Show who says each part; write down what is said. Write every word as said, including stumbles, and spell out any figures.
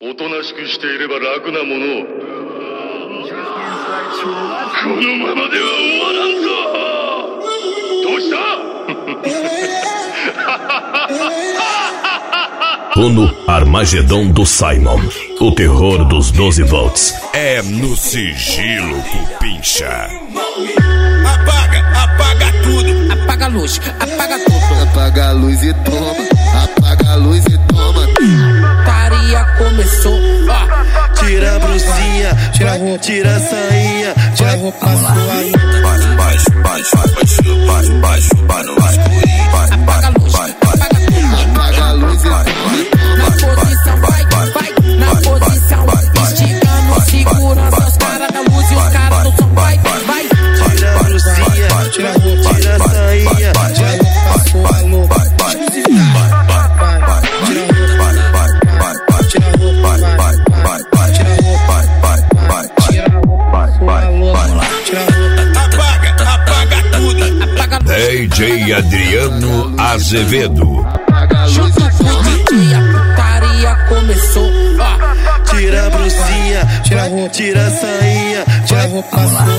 Speaker 1: おとなしくしていれば楽なものを。このままでは終わらんぞ。どうした
Speaker 2: No Armagedon do Simon, o terror dos doze volts.
Speaker 3: É no sigilo, Cupincha.
Speaker 4: Apaga, apaga tudo. Apaga a luz, apaga tudo.
Speaker 5: Apaga a luz e toma. Apaga a luz e toma.
Speaker 4: Taria começou, ó.
Speaker 5: Tira a brusinha, tira a roupa, tira a sainha, tira a roupa sua.
Speaker 3: Baixo, baixo, baixo, baixo, baixo, baixo, baixo, baixo.
Speaker 4: Apaga a luz, apaga tudo.
Speaker 5: Apaga a luz e toma.
Speaker 4: Na posição, vai, vai. Na posição, esticando, segurando os caras da luz e os caras do som, vai, vai.
Speaker 5: Tira a brusinha, tira a roupa, tira a sainha, tira a roupa sua louca.
Speaker 3: D J Adriano Azevedo.
Speaker 4: Junto com o D J, a putaria começou, ó.
Speaker 5: Tira a brusinha, tira a roupa, tira a sainha, tira a roupa sua